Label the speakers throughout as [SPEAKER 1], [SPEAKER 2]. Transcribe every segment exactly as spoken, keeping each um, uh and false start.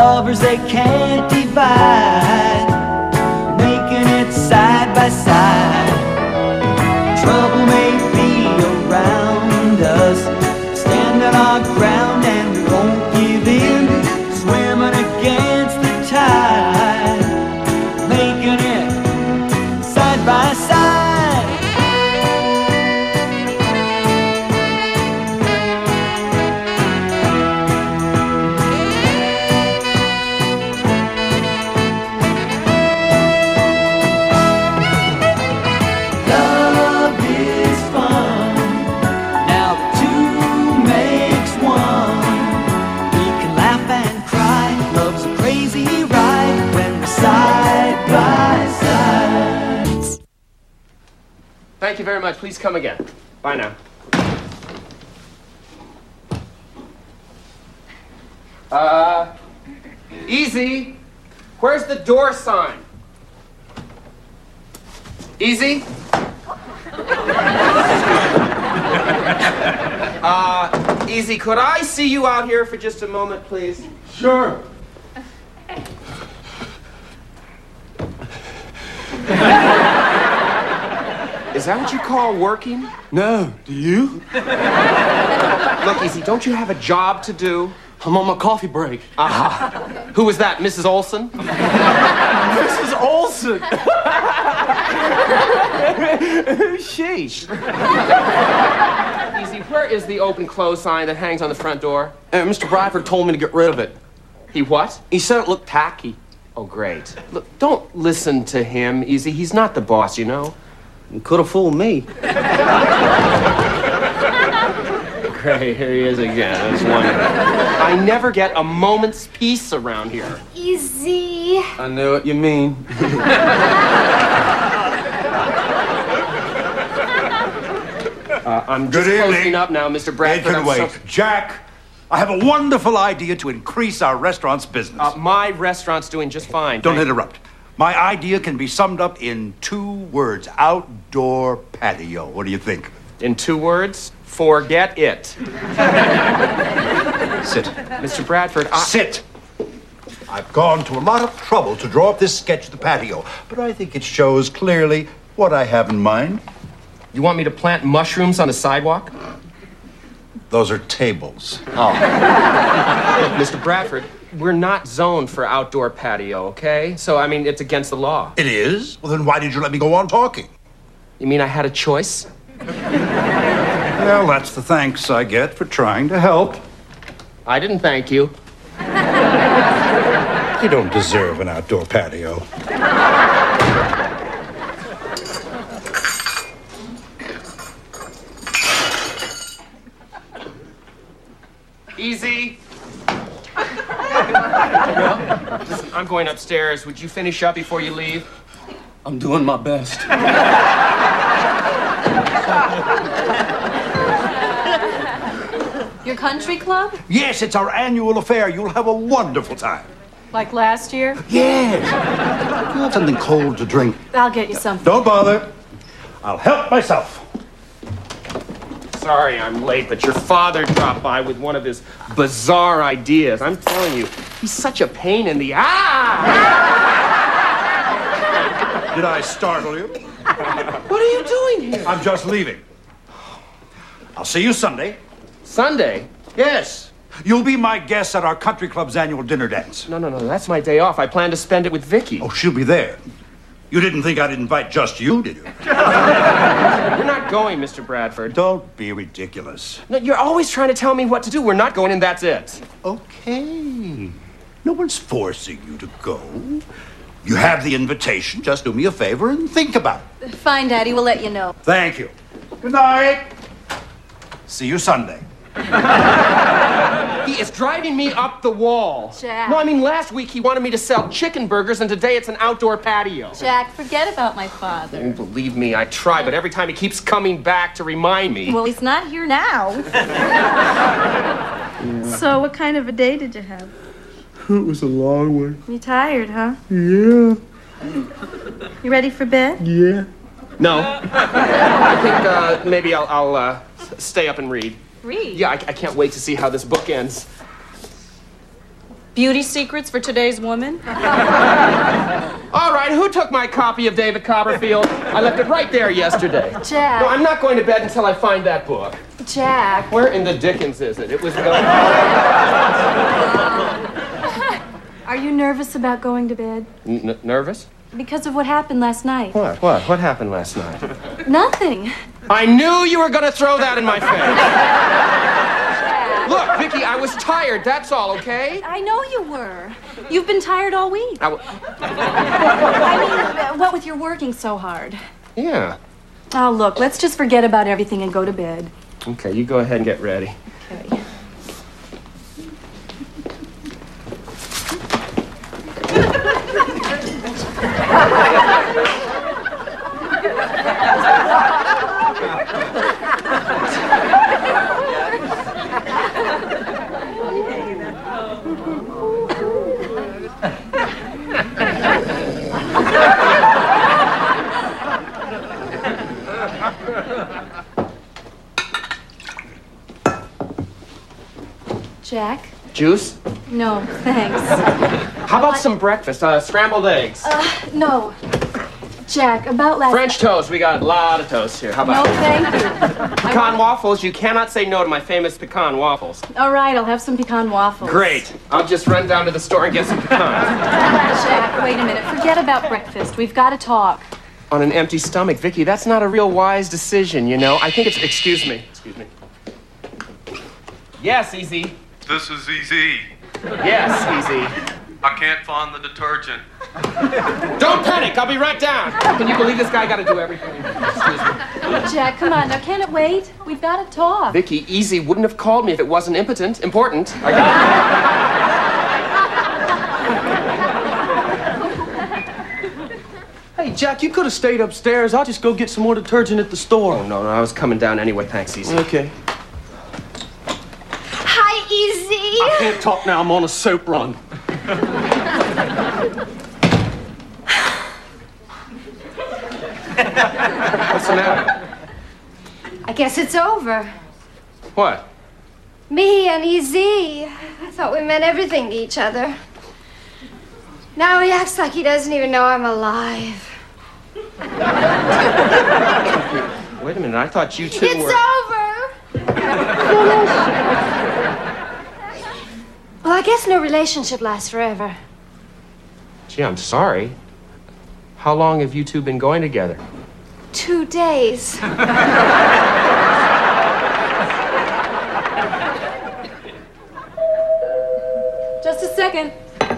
[SPEAKER 1] lovers they can't divide, making it side by side. Trouble may be around us, standing our ground and we won't give in, swimming against the tide, making it side by side.
[SPEAKER 2] Thank you very much. Please come again. Bye now. Uh, Easy. Where's the door sign? Easy. uh, Easy, could I see you out here for just a moment, please?
[SPEAKER 3] Sure.
[SPEAKER 2] Is that what you call working?
[SPEAKER 3] No, do you?
[SPEAKER 2] Look, Easy, don't you have a job to do?
[SPEAKER 3] I'm on my coffee break.
[SPEAKER 2] Ah, uh-huh. Who was that, Missus Olson?
[SPEAKER 3] Missus Olson! Who's she?
[SPEAKER 2] Easy, where is the open close sign that hangs on the front door?
[SPEAKER 3] Uh, Mister Bradford told me to get rid of it.
[SPEAKER 2] He what?
[SPEAKER 3] He said it looked tacky.
[SPEAKER 2] Oh, great. Look, don't listen to him, Easy. He's not the boss, you know.
[SPEAKER 3] You could have fooled me.
[SPEAKER 2] Great, here he is again. That's wonderful. I never get a moment's peace around here.
[SPEAKER 4] Easy.
[SPEAKER 3] I know what you mean.
[SPEAKER 2] uh, I'm just
[SPEAKER 5] Good
[SPEAKER 2] closing
[SPEAKER 5] evening.
[SPEAKER 2] up now, Mister Bradford.
[SPEAKER 5] It can
[SPEAKER 2] I'm
[SPEAKER 5] wait.
[SPEAKER 2] so-
[SPEAKER 5] Jack, I have a wonderful idea to increase our restaurant's business.
[SPEAKER 2] Uh, my restaurant's doing just fine.
[SPEAKER 5] Don't
[SPEAKER 2] Thank-
[SPEAKER 5] interrupt. My idea can be summed up in two words. Outdoor patio. What do you think?
[SPEAKER 2] In two words, forget it.
[SPEAKER 5] Sit.
[SPEAKER 2] Mister Bradford, I...
[SPEAKER 5] Sit. I've gone to a lot of trouble to draw up this sketch of the patio, but I think it shows clearly what I have in mind.
[SPEAKER 2] You want me to plant mushrooms on the sidewalk?
[SPEAKER 5] Those are tables.
[SPEAKER 2] Oh. Look, Mister Bradford, we're not zoned for outdoor patio, okay? So, I mean, it's against the law.
[SPEAKER 5] It is? Well, then why did you let me go on talking?
[SPEAKER 2] You mean I had a choice?
[SPEAKER 5] Well, that's the thanks I get for trying to help.
[SPEAKER 2] I didn't thank you.
[SPEAKER 5] You don't deserve an outdoor patio.
[SPEAKER 2] Easy. Well, listen, I'm going upstairs. Would you finish up before you leave?
[SPEAKER 3] I'm doing my best.
[SPEAKER 4] Your country club?
[SPEAKER 5] Yes, it's our annual affair. You'll have a wonderful time.
[SPEAKER 4] Like last year?
[SPEAKER 5] Yes. You want something cold to drink?
[SPEAKER 4] I'll get you something.
[SPEAKER 5] Don't bother. I'll help myself.
[SPEAKER 2] Sorry I'm late, but your father dropped by with one of his bizarre ideas. I'm telling you, he's such a pain in the ah!
[SPEAKER 5] Did I startle you?
[SPEAKER 2] What are you doing here?
[SPEAKER 5] I'm just leaving. I'll see you Sunday.
[SPEAKER 2] Sunday?
[SPEAKER 5] Yes. You'll be my guest at our country club's annual dinner dance.
[SPEAKER 2] No, no, no, that's my day off. I plan to spend it with Vicky.
[SPEAKER 5] Oh, she'll be there. You didn't think I'd invite just you, did you?
[SPEAKER 2] We're not going, Mister Bradford.
[SPEAKER 5] Don't be ridiculous.
[SPEAKER 2] No, you're always trying to tell me what to do. We're not going, and that's it.
[SPEAKER 5] Okay. No one's forcing you to go. You have the invitation. Just do me a favor and think about it.
[SPEAKER 4] Fine, Daddy. We'll let you know.
[SPEAKER 5] Thank you. Good night. See you Sunday.
[SPEAKER 2] He is driving me up the wall.
[SPEAKER 4] Jack.
[SPEAKER 2] No, I mean, last week he wanted me to sell chicken burgers, and today it's an outdoor patio.
[SPEAKER 4] Jack, forget about my father.
[SPEAKER 2] Oh, believe me, I try, but every time he keeps coming back to remind me.
[SPEAKER 4] Well, he's not here now. So, what kind of a day did you have?
[SPEAKER 3] It was a long one.
[SPEAKER 4] You tired, huh?
[SPEAKER 3] Yeah.
[SPEAKER 4] You ready for bed?
[SPEAKER 3] Yeah.
[SPEAKER 2] No. I think uh, maybe I'll, I'll uh, stay up and read.
[SPEAKER 4] Read?
[SPEAKER 2] Yeah, I, I can't wait to see how this book ends.
[SPEAKER 6] Beauty secrets for today's woman?
[SPEAKER 2] All right, who took my copy of David Copperfield? I left it right there yesterday.
[SPEAKER 6] Jack.
[SPEAKER 2] No, I'm not going to bed until I find that book.
[SPEAKER 6] Jack.
[SPEAKER 2] Where in the dickens is it? It was...
[SPEAKER 6] Are you nervous about going to bed?
[SPEAKER 2] N nervous?
[SPEAKER 6] Because of what happened last night.
[SPEAKER 2] What? What? What happened last night?
[SPEAKER 6] Nothing.
[SPEAKER 2] I knew you were going to throw that in my face. Look, Vicky, I was tired, that's all, okay?
[SPEAKER 6] I know you were. You've been tired all week.
[SPEAKER 2] I w
[SPEAKER 6] I mean, what with your working so hard?
[SPEAKER 2] Yeah.
[SPEAKER 6] Oh, look, let's just forget about everything and go to bed.
[SPEAKER 2] Okay, you go ahead and get ready.
[SPEAKER 6] Okay. Jack?
[SPEAKER 2] Juice?
[SPEAKER 6] No, thanks.
[SPEAKER 2] How about some breakfast? Uh, scrambled eggs.
[SPEAKER 6] Uh, no. Jack, about last...
[SPEAKER 2] French toast. We got a lot of toast here. How
[SPEAKER 6] No,
[SPEAKER 2] about
[SPEAKER 6] thank you.
[SPEAKER 2] pecan waffles? You cannot say no to my famous pecan waffles.
[SPEAKER 6] All right, I'll have some pecan waffles.
[SPEAKER 2] Great. I'll just run down to the store and get some pecans.
[SPEAKER 6] Jack, wait a minute. Forget about breakfast. We've got to talk.
[SPEAKER 2] On an empty stomach, Vicky, that's not a real wise decision, you know? I think it's... Excuse me. Excuse me. Yes, Easy.
[SPEAKER 7] This is easy.
[SPEAKER 2] Yes, Easy.
[SPEAKER 7] I can't find the detergent.
[SPEAKER 2] Don't panic. I'll be right down. Can you believe this guy got to do everything? Excuse me.
[SPEAKER 6] Jack, come on. Now, can it wait? We've got to talk.
[SPEAKER 2] Vicky, Easy wouldn't have called me if it wasn't impotent. Important. I got
[SPEAKER 3] Hey, Jack, you could have stayed upstairs. I'll just go get some more detergent at the store.
[SPEAKER 2] Oh, no, no. I was coming down anyway. Thanks, Easy.
[SPEAKER 3] Okay.
[SPEAKER 8] Hi, Easy.
[SPEAKER 3] I can't talk now. I'm on a soap run.
[SPEAKER 2] What's the matter?
[SPEAKER 8] I guess it's over.
[SPEAKER 2] What?
[SPEAKER 8] Me and Easy. I thought we meant everything to each other. Now he acts like he doesn't even know I'm alive.
[SPEAKER 2] Wait a minute. I thought you two
[SPEAKER 8] It's
[SPEAKER 2] were...
[SPEAKER 8] over. Well, I guess no relationship lasts forever.
[SPEAKER 2] Gee, I'm sorry. How long have you two been going together?
[SPEAKER 8] Two days.
[SPEAKER 6] Just a second.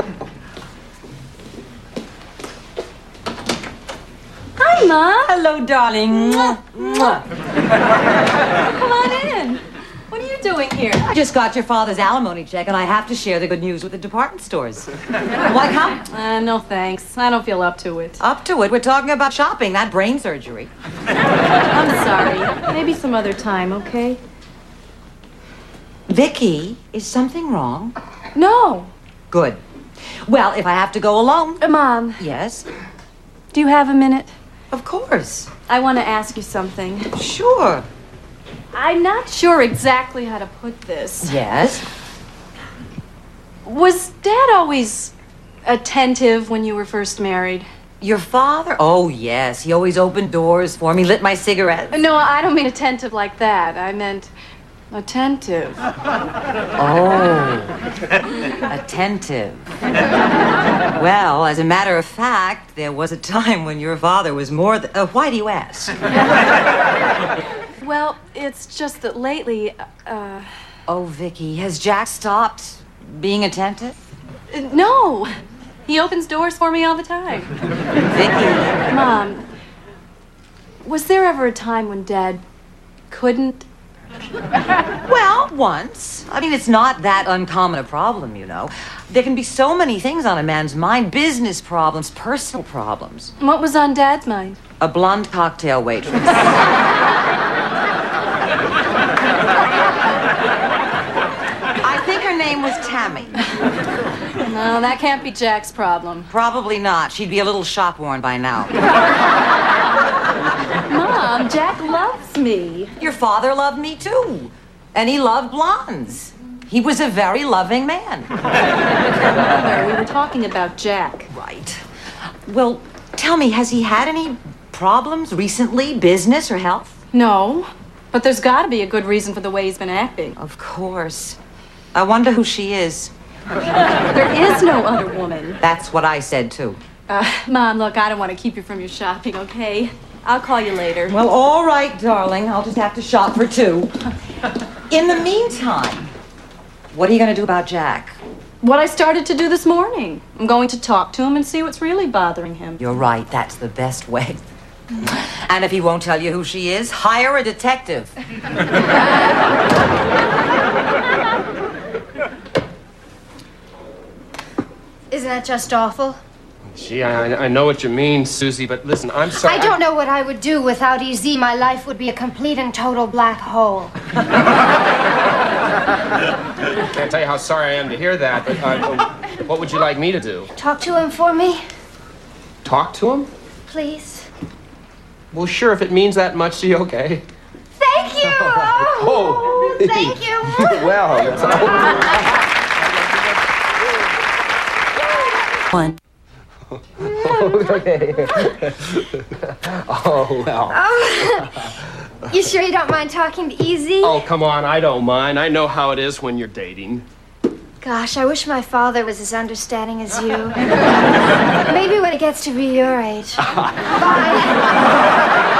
[SPEAKER 6] Hi, Mom.
[SPEAKER 9] Hello, darling. Mwah, mwah.
[SPEAKER 6] Come on in. What are you doing here?
[SPEAKER 9] I just got your father's alimony check, and I have to share the good news with the department stores. Why come?
[SPEAKER 6] Uh, no thanks. I don't feel up to it.
[SPEAKER 9] Up to it. We're talking about shopping, not brain surgery.
[SPEAKER 6] I'm sorry. Maybe some other time, okay?
[SPEAKER 9] Vicky, is something wrong?
[SPEAKER 6] No.
[SPEAKER 9] Good. Well, if I have to go alone...
[SPEAKER 6] Uh, Mom,
[SPEAKER 9] Yes?
[SPEAKER 6] do you have a minute?
[SPEAKER 9] Of course.
[SPEAKER 6] I want to ask you something.
[SPEAKER 9] Sure.
[SPEAKER 6] I'm not sure exactly how to put this.
[SPEAKER 9] Yes?
[SPEAKER 6] Was Dad always attentive when you were first married?
[SPEAKER 9] Your father? Oh, yes. He always opened doors for me, lit my cigarette.
[SPEAKER 6] No, I don't mean attentive like that. I meant attentive.
[SPEAKER 9] Oh. Attentive. Well, as a matter of fact, there was a time when your father was more th- uh, why do you ask?
[SPEAKER 6] Well, it's just that lately, uh...
[SPEAKER 9] Oh, Vicky, has Jack stopped being attentive?
[SPEAKER 6] uh, no! He opens doors for me all the time.
[SPEAKER 9] Vicky.
[SPEAKER 6] Mom, was there ever a time when Dad couldn't?
[SPEAKER 9] Well, once. I mean, it's not that uncommon a problem, you know. There can be so many things on a man's mind. Business problems, personal problems.
[SPEAKER 6] What was on Dad's mind?
[SPEAKER 9] A blonde cocktail waitress. I think her name was Tammy.
[SPEAKER 6] No, that can't be Jack's problem.
[SPEAKER 9] Probably not. She'd be a little shop-worn by now.
[SPEAKER 6] Mom, Jack loves me.
[SPEAKER 9] Your father loved me, too. And he loved blondes. He was a very loving man.
[SPEAKER 6] Mother, we were talking about Jack.
[SPEAKER 9] Right. Well, tell me, has he had any problems recently, business or health?
[SPEAKER 6] No, but there's got to be a good reason for the way he's been acting.
[SPEAKER 9] Of course. I wonder who she is.
[SPEAKER 6] There is no other woman.
[SPEAKER 9] That's what I said, too.
[SPEAKER 6] Uh, Mom, look, I don't want to keep you from your shopping, okay? I'll call you later.
[SPEAKER 9] Well, all right, darling. I'll just have to shop for two. In the meantime, what are you going to do about Jack?
[SPEAKER 6] What I started to do this morning. I'm going to talk to him and see what's really bothering him.
[SPEAKER 9] You're right. That's the best way. And if he won't tell you who she is, hire a detective.
[SPEAKER 8] Isn't that just awful?
[SPEAKER 2] Gee, I, I know what you mean, Susie, but listen, I'm sorry.
[SPEAKER 8] I don't know what I would do without E Z. My life would be a complete and total black hole.
[SPEAKER 2] I can't tell you how sorry I am to hear that, but uh, what would you like me to do?
[SPEAKER 8] Talk to him for me,
[SPEAKER 2] Talk to him?
[SPEAKER 8] please.
[SPEAKER 2] Well, sure, if it means that much to you, okay.
[SPEAKER 8] Thank you! Oh, thank you!
[SPEAKER 2] Well, it's
[SPEAKER 9] One.
[SPEAKER 2] okay. Oh, well.
[SPEAKER 8] Oh, you sure you don't mind talking to E Z?
[SPEAKER 2] Oh, come on, I don't mind. I know how it is when you're dating.
[SPEAKER 8] Gosh, I wish my father was as understanding as you. Maybe when it gets to be your age. Bye.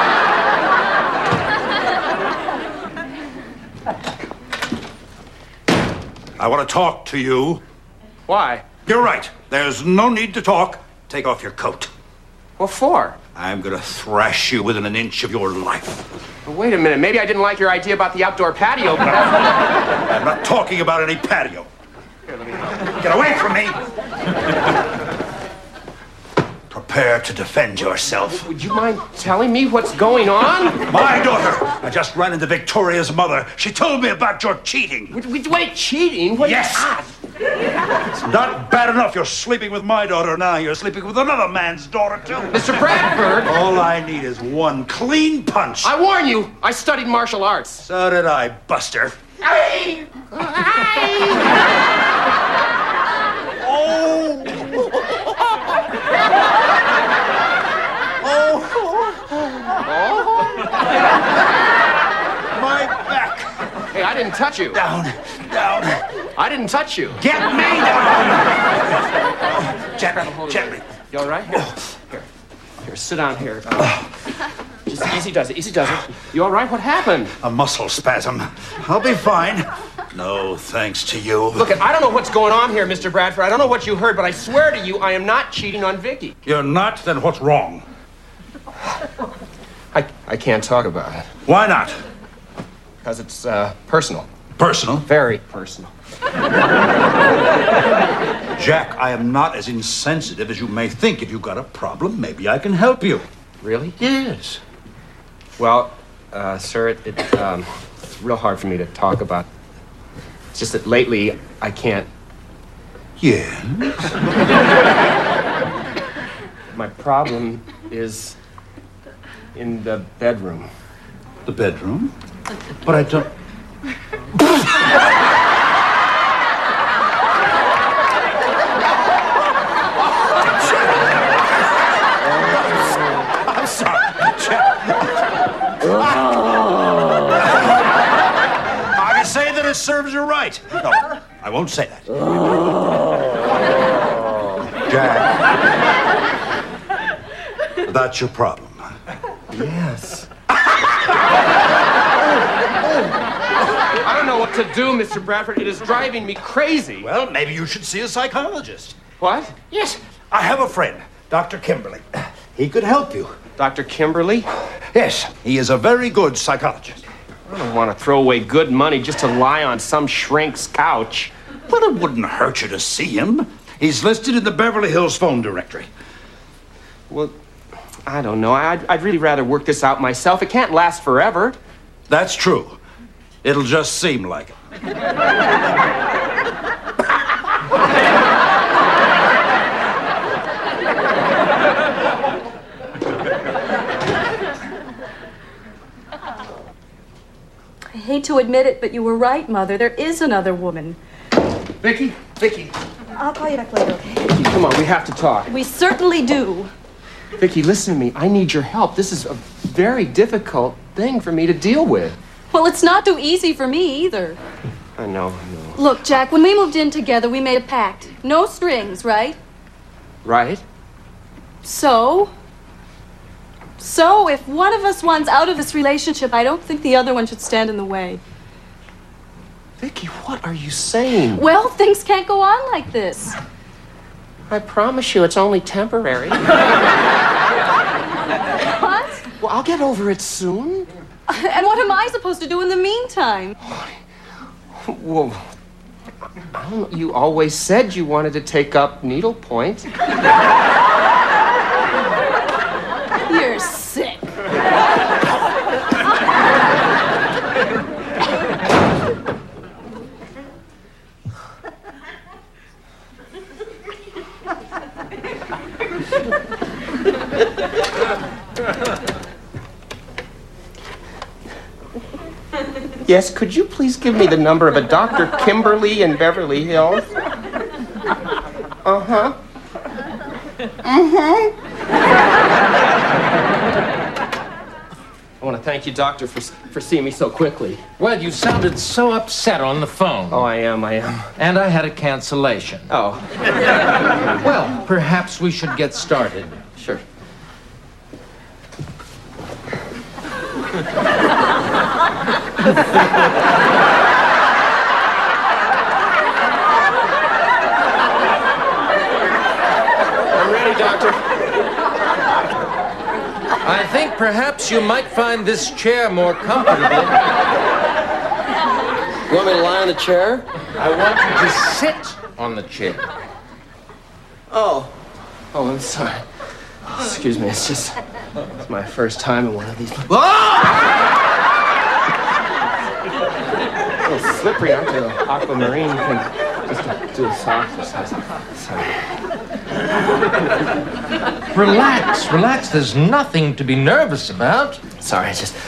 [SPEAKER 5] I want to talk to you.
[SPEAKER 2] Why?
[SPEAKER 5] You're right. There's no need to talk. Take off your coat.
[SPEAKER 2] What for?
[SPEAKER 5] I'm going to thrash you within an inch of your life.
[SPEAKER 2] Well, wait a minute. Maybe I didn't like your idea about the outdoor patio, but...
[SPEAKER 5] I'm not talking about any patio. Get away from me! Prepare to defend yourself.
[SPEAKER 2] Would you mind telling me what's going on?
[SPEAKER 5] My daughter! I just ran into Victoria's mother. She told me about your cheating.
[SPEAKER 2] Wait, wait, wait, cheating? What?
[SPEAKER 5] Yes!
[SPEAKER 2] God.
[SPEAKER 5] It's not bad enough you're sleeping with my daughter now. You're sleeping with another man's daughter, too.
[SPEAKER 2] Mister Bradford!
[SPEAKER 5] All I need is one clean punch.
[SPEAKER 2] I warn you, I studied martial arts.
[SPEAKER 5] So did I, Buster.
[SPEAKER 2] Hey!
[SPEAKER 5] Oh! My back.
[SPEAKER 2] Hey, I didn't touch you.
[SPEAKER 5] Down, down.
[SPEAKER 2] I didn't touch you.
[SPEAKER 5] Get me down! Gently, gently.
[SPEAKER 2] You all right? Here, here, here sit down here. Uh, just easy does it, easy does it. You all right? What happened?
[SPEAKER 5] A muscle spasm. I'll be fine. No thanks to you.
[SPEAKER 2] Look, I don't know what's going on here, Mister Bradford. I don't know what you heard, but I swear to you, I am not cheating on Vicky.
[SPEAKER 5] You're not? Then what's wrong?
[SPEAKER 2] I, I can't talk about it.
[SPEAKER 5] Why not?
[SPEAKER 2] Because it's uh, personal.
[SPEAKER 5] Personal?
[SPEAKER 2] Very personal.
[SPEAKER 5] Jack, I am not as insensitive as you may think. If you've got a problem, maybe I can help you.
[SPEAKER 2] Really?
[SPEAKER 5] Yes.
[SPEAKER 2] Well, uh, sir, it, it, um, it's real hard for me to talk about. It's just that lately, I can't.
[SPEAKER 5] Yes?
[SPEAKER 2] My problem is in the bedroom.
[SPEAKER 5] The bedroom? But I don't... I'm sorry. I can say that it serves you right. No, I won't say that. Jack. That's your problem.
[SPEAKER 2] Yes. I don't know what to do, Mister Bradford. It is driving me crazy.
[SPEAKER 5] Well, maybe you should see a psychologist.
[SPEAKER 2] What?
[SPEAKER 5] Yes. I have a friend, Doctor Kimberly. He could help you.
[SPEAKER 2] Doctor Kimberly?
[SPEAKER 5] Yes, he is a very good psychologist.
[SPEAKER 2] I don't want to throw away good money just to lie on some shrink's couch.
[SPEAKER 5] Well, it wouldn't hurt you to see him. He's listed in the Beverly Hills phone directory.
[SPEAKER 2] Well, I don't know. I'd, I'd really rather work this out myself. It can't last forever.
[SPEAKER 5] That's true. It'll just seem like it.
[SPEAKER 10] I hate to admit it, but you were right, Mother. There is another woman.
[SPEAKER 2] Vicky, Vicky,
[SPEAKER 4] I'll call you back later, okay?
[SPEAKER 2] Vicky, come on, we have to talk.
[SPEAKER 10] We certainly do.
[SPEAKER 2] Vicky, listen to me. I need your help. This is a very difficult thing for me to deal with.
[SPEAKER 10] Well, it's not too easy for me either.
[SPEAKER 2] I know, I know.
[SPEAKER 10] Look, Jack, when we moved in together, we made a pact. No strings, right?
[SPEAKER 2] Right?
[SPEAKER 10] So? So, if one of us wants out of this relationship, I don't think the other one should stand in the way.
[SPEAKER 2] Vicky, what are you saying?
[SPEAKER 10] Well, things can't go on like this.
[SPEAKER 2] I promise you it's only temporary.
[SPEAKER 10] What?
[SPEAKER 2] Well, I'll get over it soon.
[SPEAKER 10] And what am I supposed to do in the meantime?
[SPEAKER 2] Well, I don't know. You always said you wanted to take up needlepoint.
[SPEAKER 10] You're sick.
[SPEAKER 2] Yes, could you please give me the number of a Doctor Kimberly in Beverly Hills? Uh-huh. Mm-hmm. I want to thank you, Doctor, for, for seeing me so quickly.
[SPEAKER 11] Well, you sounded so upset on the phone.
[SPEAKER 2] Oh, I am, I am.
[SPEAKER 11] And I had a cancellation.
[SPEAKER 2] Oh.
[SPEAKER 11] Well, perhaps we should get started.
[SPEAKER 2] Sure. I'm ready, Doctor.
[SPEAKER 11] I think perhaps you might find this chair more comfortable.
[SPEAKER 3] You want me to lie on the chair?
[SPEAKER 11] I want you to sit on the chair.
[SPEAKER 2] Oh. Oh, I'm sorry. Excuse me, it's just it's my first time in one of these. Oh! A little slippery, aren't you? Aquamarine thing. Just to do a soft. Sorry.
[SPEAKER 11] Relax, relax. There's nothing to be nervous about.
[SPEAKER 2] Sorry, I just.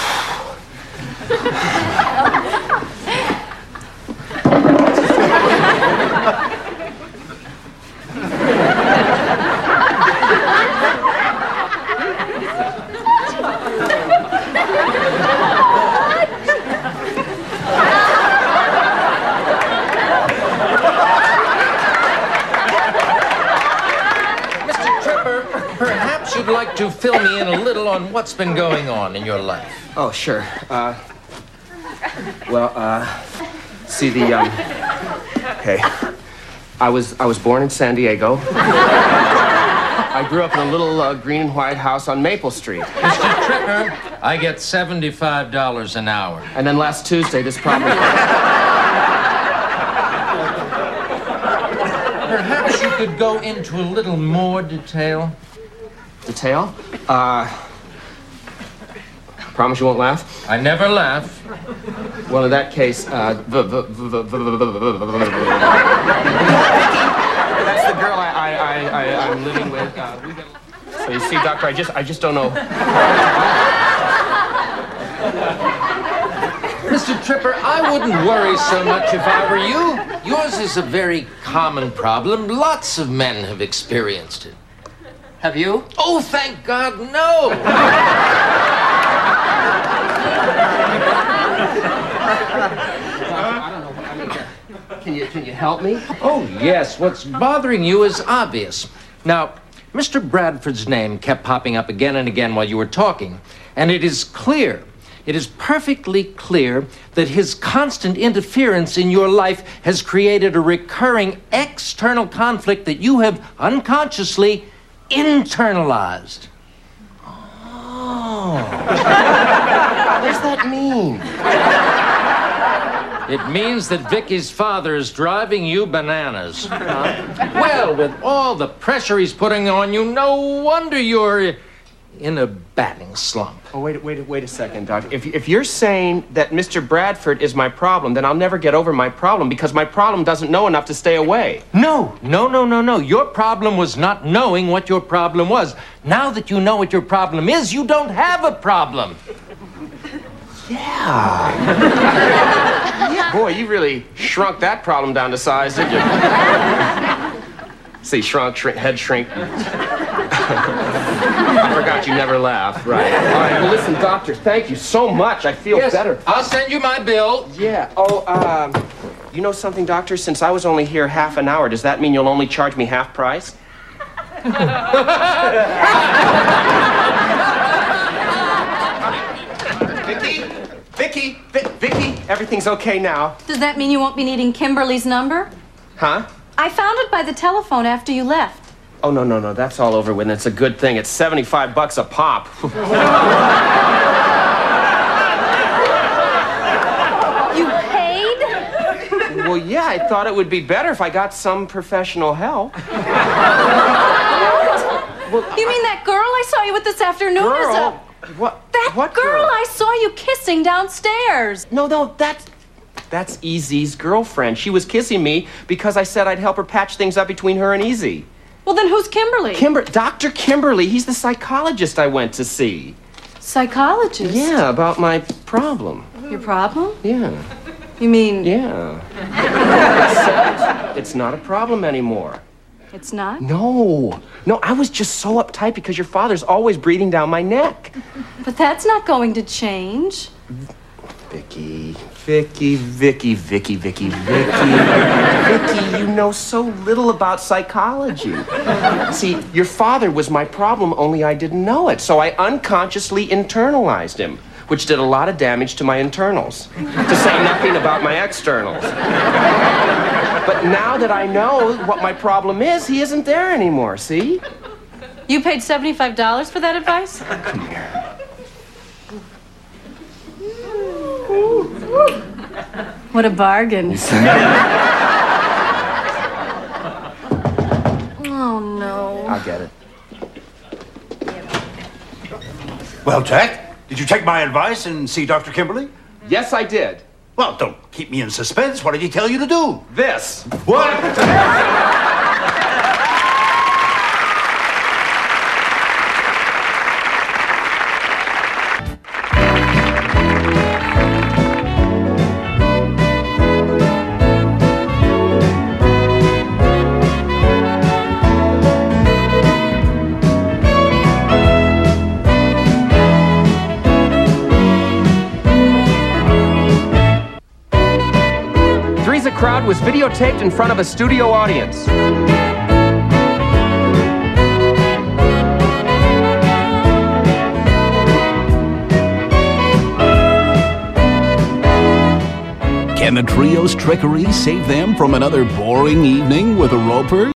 [SPEAKER 11] You'd like to fill me in a little on what's been going on in your life.
[SPEAKER 2] Oh, sure. Uh, well, uh, see the, um, okay. I was, I was born in San Diego. I grew up in a little uh, green and white house on Maple Street.
[SPEAKER 11] Mister Tripper, I get seventy-five dollars an hour.
[SPEAKER 2] And then last Tuesday, this property...
[SPEAKER 11] Perhaps you could go into a little more detail.
[SPEAKER 2] Detail? Uh, promise you won't laugh?
[SPEAKER 11] I never laugh.
[SPEAKER 2] Well, in that case, uh... That's the girl I, I, I, I, I'm living with. Uh, we got... So you see, Doctor, I just, I just don't know.
[SPEAKER 11] Mister Tripper, I wouldn't worry so much if I were you. Yours is a very common problem. Lots of men have experienced it.
[SPEAKER 2] Have you?
[SPEAKER 11] Oh, thank God, no!
[SPEAKER 2] I don't know. I mean, can you, can you help me?
[SPEAKER 11] Oh, yes. What's bothering you is obvious. Now, Mister Bradford's name kept popping up again and again while you were talking, and it is clear, it is perfectly clear that his constant interference in your life has created a recurring external conflict that you have unconsciously internalized.
[SPEAKER 2] Oh. What does that mean?
[SPEAKER 11] It means that Vicky's father is driving you bananas. Huh? Well, with all the pressure he's putting on you, no wonder you're in a batting slump.
[SPEAKER 2] Oh, wait, wait, wait a second, Doc. If, if you're saying that Mister Bradford is my problem, then I'll never get over my problem because my problem doesn't know enough to stay away.
[SPEAKER 11] No, no, no, no, no. Your problem was not knowing what your problem was. Now that you know what your problem is, you don't have a problem.
[SPEAKER 2] Yeah. Yeah. Boy, you really shrunk that problem down to size, didn't you? See, shrunk, shrink, head shrink. I forgot you never laugh. Right. All right, well, listen, doctor, thank you so much. I feel
[SPEAKER 11] Yes,
[SPEAKER 2] better.
[SPEAKER 11] I'll send you my bill.
[SPEAKER 2] Yeah. Oh, um, you know something, doctor? Since I was only here half an hour, does that mean you'll only charge me half price? Vicky? Vicky? Vi- Vicky? Everything's okay now.
[SPEAKER 10] Does that mean you won't be needing Kimberly's number?
[SPEAKER 2] Huh?
[SPEAKER 10] I found it by the telephone after you left.
[SPEAKER 2] Oh, no, no, no. That's all over with, and it's a good thing. It's seventy-five bucks a pop.
[SPEAKER 10] You paid?
[SPEAKER 2] Well, yeah, I thought it would be better if I got some professional help.
[SPEAKER 10] Well, you mean that girl I saw you with this afternoon?
[SPEAKER 2] Girl?
[SPEAKER 10] Is a...
[SPEAKER 2] What?
[SPEAKER 10] That
[SPEAKER 2] what
[SPEAKER 10] girl,
[SPEAKER 2] girl
[SPEAKER 10] I saw you kissing downstairs.
[SPEAKER 2] No, no, that's... That's Easy's girlfriend. She was kissing me because I said I'd help her patch things up between her and Easy.
[SPEAKER 10] Well, then who's Kimberly?
[SPEAKER 2] Kimber... Doctor Kimberly. He's the psychologist I went to see.
[SPEAKER 10] Psychologist?
[SPEAKER 2] Yeah, about my problem.
[SPEAKER 10] Your problem?
[SPEAKER 2] Yeah.
[SPEAKER 10] You mean...
[SPEAKER 2] Yeah. It's not a problem anymore.
[SPEAKER 10] It's not?
[SPEAKER 2] No. No, I was just so uptight because your father's always breathing down my neck.
[SPEAKER 10] But that's not going to change.
[SPEAKER 2] Vicky, Vicky, Vicky, Vicky, Vicky, Vicky, Vicky, you know so little about psychology. See, your father was my problem, only I didn't know it, so I unconsciously internalized him, which did a lot of damage to my internals, to say nothing about my externals. But now that I know what my problem is, he isn't there anymore, see?
[SPEAKER 10] You paid seventy-five dollars for that advice?
[SPEAKER 2] Come here.
[SPEAKER 10] What a bargain. Oh, no.
[SPEAKER 2] I'll get it.
[SPEAKER 5] Well, Jack, did you take my advice and see Doctor Kimberly?
[SPEAKER 2] Yes, I did.
[SPEAKER 5] Well, don't keep me in suspense. What did he tell you to do?
[SPEAKER 2] This.
[SPEAKER 5] What?
[SPEAKER 2] Three's a Crowd was videotaped in front of a studio audience.
[SPEAKER 12] Can the trio's trickery save them from another boring evening with a roper?